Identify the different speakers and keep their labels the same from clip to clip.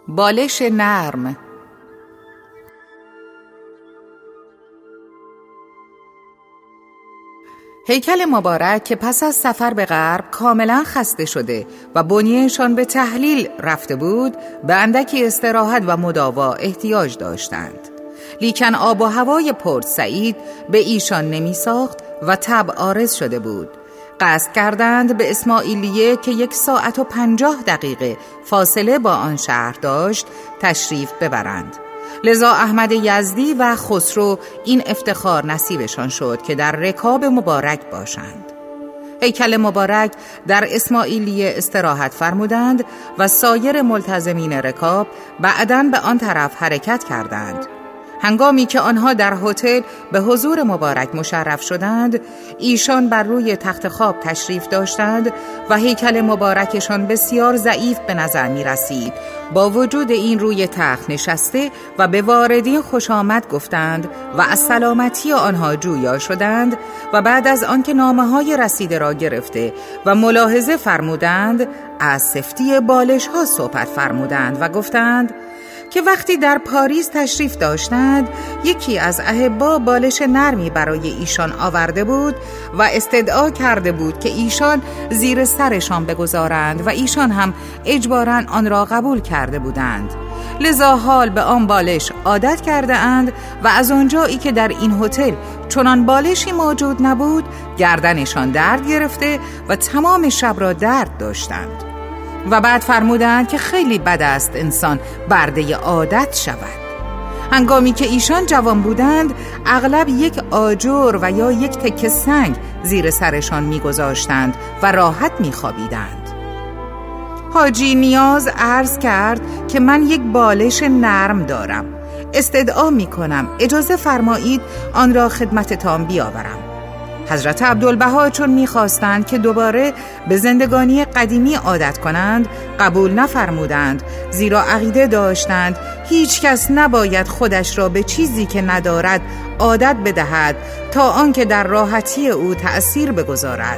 Speaker 1: بالش نرم. هیکل مبارک که پس از سفر به غرب کاملا خسته شده و بنیه‌شان به تحلیل رفته بود، به اندکی استراحت و مداوا احتیاج داشتند. لیکن آب و هوای پورت سعید به ایشان نمی ساخت و طبع عارض شده بود. قصد کردند به اسماعیلیه که 1 ساعت و 50 دقیقه فاصله با آن شهر داشت تشریف ببرند. لذا احمد یزدی و خسرو این افتخار نصیبشان شد که در رکاب مبارک باشند. هیکل مبارک در اسماعیلیه استراحت فرمودند و سایر ملتزمین رکاب بعداً به آن طرف حرکت کردند. هنگامی که آنها در هتل به حضور مبارک مشرف شدند، ایشان بر روی تخت خواب تشریف داشتند و هیکل مبارکشان بسیار ضعیف به نظر می رسید. با وجود این روی تخت نشسته و به واردین خوش آمد گفتند و از سلامتی آنها جویا شدند و بعد از آنکه نامه‌های رسیده را گرفته و ملاحظه فرمودند، از سفتی بالش ها صحبت فرمودند و گفتند که وقتی در پاریس تشریف داشتند، یکی از احبا بالش نرمی برای ایشان آورده بود و استدعا کرده بود که ایشان زیر سرشان بگذارند و ایشان هم اجباراً آن را قبول کرده بودند. لذا حال به آن بالش عادت کرده اند و از آنجایی که در این هتل چنان بالشی موجود نبود، گردنشان درد گرفته و تمام شب را درد داشتند. و بعد فرمودند که خیلی بد است انسان برده عادت شود. هنگامی که ایشان جوان بودند، اغلب 1 آجر و یا 1 تکه سنگ زیر سرشان می‌گذاشتند و راحت می‌خوابیدند. حاجی نیاز عرض کرد که من 1 بالش نرم دارم، استدعا می‌کنم اجازه فرمایید آن را خدمتتان بیاورم. حضرت عبدالبها چون می‌خواستند که دوباره به زندگانی قدیمی عادت کنند، قبول نفرمودند، زیرا عقیده داشتند هیچ کس نباید خودش را به چیزی که ندارد عادت بدهد تا آنکه در راحتی او تأثیر بگذارد.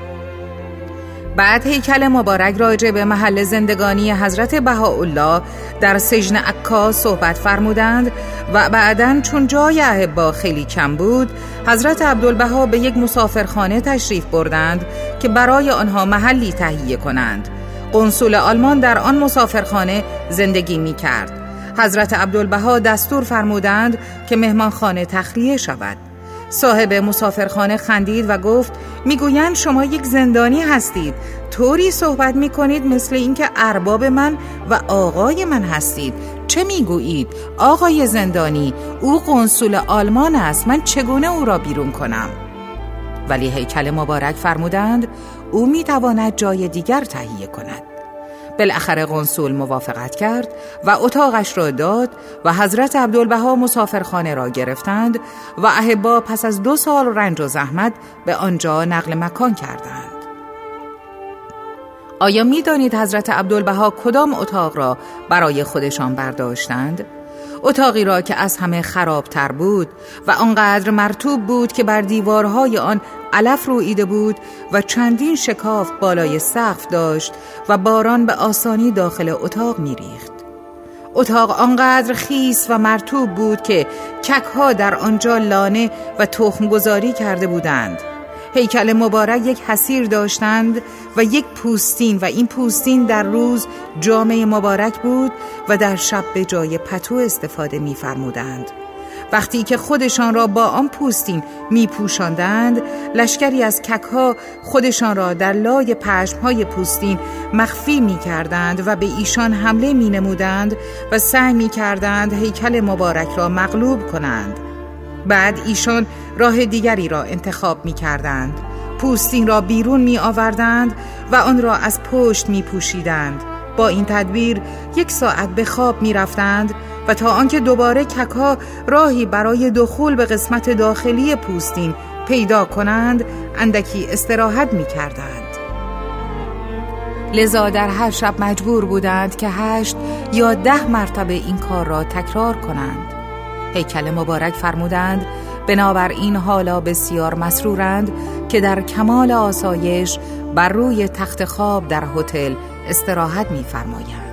Speaker 1: بعد هیکل مبارک راجع به محل زندگانی حضرت بهاءالله در سجن عکا صحبت فرمودند و بعداً چون جای احبا خیلی کم بود، حضرت عبدالبها به 1 مسافرخانه تشریف بردند که برای آنها محلی تهیه کنند. قنصل آلمان در آن مسافرخانه زندگی می کرد. حضرت عبدالبها دستور فرمودند که مهمانخانه تخلیه شود. صاحب مسافرخانه خندید و گفت میگویند شما 1 زندانی هستید، طوری صحبت میکنید مثل اینکه ارباب من و آقای من هستید. چه میگویید آقای زندانی؟ او قنصل آلمان است، من چگونه او را بیرون کنم؟ ولی هیکل مبارک فرمودند او میتواند جای دیگر تهیه کند. بالاخره قنصل موافقت کرد و اتاقش را داد و حضرت عبدالبها مسافرخانه را گرفتند و احبا پس از 2 سال رنج و زحمت به آنجا نقل مکان کردند. آیا می دانید حضرت عبدالبها کدام اتاق را برای خودشان برداشتند؟ اتاقی را که از همه خرابتر بود و آنقدر مرطوب بود که بر دیوارهای آن علف رویده بود و چندین شکاف بالای سقف داشت و باران به آسانی داخل اتاق می‌ریخت. اتاق آنقدر خیس و مرطوب بود که کک‌ها در آنجا لانه و تخم گذاری کرده بودند. هیکل مبارک 1 حصیر داشتند و 1 پوستین و این پوستین در روز جامه مبارک بود و در شب به جای پتو استفاده می فرمودند. وقتی که خودشان را با آن پوستین می پوشاندند، لشکری از کک‌ها خودشان را در لای پشم‌های پوستین مخفی می کردند و به ایشان حمله می نمودند و سعی می کردند هیکل مبارک را مغلوب کنند. بعد ایشان راه دیگری را انتخاب می کردند. پوستین را بیرون می آوردند و آن را از پشت می پوشیدند. با این تدبیر 1 ساعت به خواب می رفتند و تا آنکه دوباره کک‌ها راهی برای دخول به قسمت داخلی پوستین پیدا کنند اندکی استراحت می کردند. لذا در هر شب مجبور بودند که 8 یا 10 مرتبه این کار را تکرار کنند. هیکل مبارک فرمودند بنابراین حالا بسیار مسرورند که در کمال آسایش بر روی تخت خواب در هتل استراحت می‌فرمایند.